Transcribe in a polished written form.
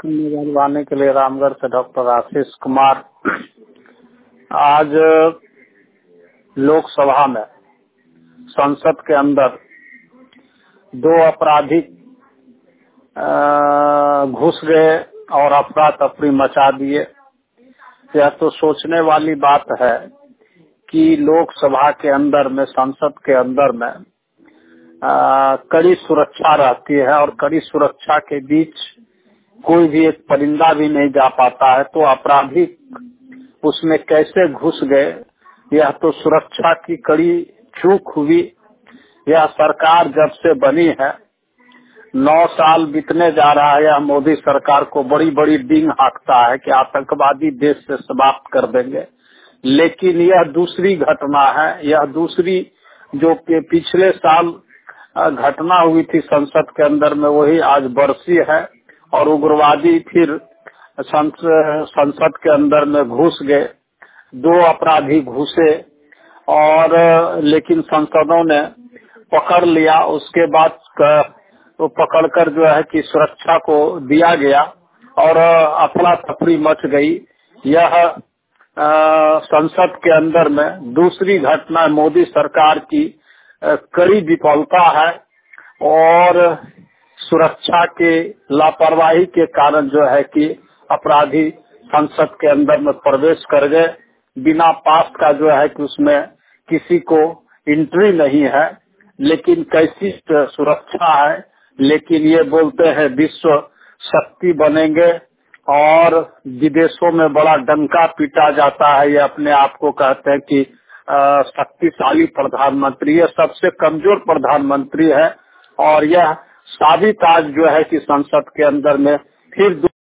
निगलवाने के लिए रामगढ़ से डॉक्टर आशीष कुमार। आज लोकसभा में संसद के अंदर दो अपराधी घुस गए और अफरा तफरी मचा दिए। यह तो सोचने वाली बात है कि लोकसभा के अंदर में, संसद के अंदर में कड़ी सुरक्षा रहती है और कड़ी सुरक्षा के बीच कोई भी एक परिंदा भी नहीं जा पाता है, तो अपराधी उसमें कैसे घुस गए, यह तो सुरक्षा की कड़ी चूक हुई। यह सरकार जब से बनी है 9 साल बीतने जा रहा है, यह मोदी सरकार को बड़ी बड़ी डींग हाँकता है कि आतंकवादी देश से समाप्त कर देंगे, लेकिन यह दूसरी घटना है। यह दूसरी जो कि पिछले साल घटना हुई थी संसद के अंदर में, वही आज बरसी है और उग्रवादी फिर संसद के अंदर में घुस गए। दो अपराधी घुसे और लेकिन संसदों ने पकड़ लिया। उसके बाद तो पकड़कर जो है कि सुरक्षा को दिया गया और अफरा तफरी मच गई। यह संसद के अंदर में दूसरी घटना मोदी सरकार की कड़ी विफलता है और सुरक्षा के लापरवाही के कारण जो है कि अपराधी संसद के अंदर में प्रवेश कर गए। बिना पास का जो है कि उसमें किसी को एंट्री नहीं है, लेकिन कैसी सुरक्षा है। लेकिन ये बोलते हैं विश्व शक्ति बनेंगे और विदेशों में बड़ा डंका पीटा जाता है। ये अपने आप को कहते हैं कि शक्तिशाली प्रधानमंत्री, ये सबसे कमजोर प्रधानमंत्री है और यह साबित आज जो है कि संसद के अंदर में फिर